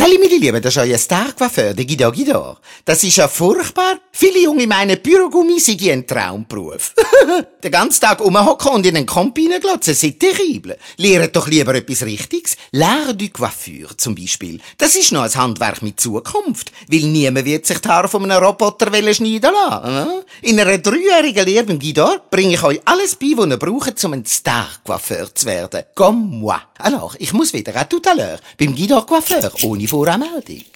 Salut meine Lieben, das ist euer Star-Coiffeur, der Guido. Das ist ja furchtbar. Viele Junge meinen, Bürogummi sei ein Traumberuf. Den ganzen Tag rumhocken und in einen Kompi glotzen, c'est terrible. Lehrt doch lieber etwas Richtiges. L'art du Coiffure zum Beispiel. Das ist noch ein Handwerk mit Zukunft. Weil niemand wird sich die Haare von einem Roboter schneiden lassen. In einer 3-jährigen Lehre beim Guido bringe ich euch alles bei, was ihr braucht, um ein Star-Coiffeur zu werden. Comme moi. Alors, ich muss wieder à tout à l'heure beim Guido Coiffeur, ohne Voranmeldung.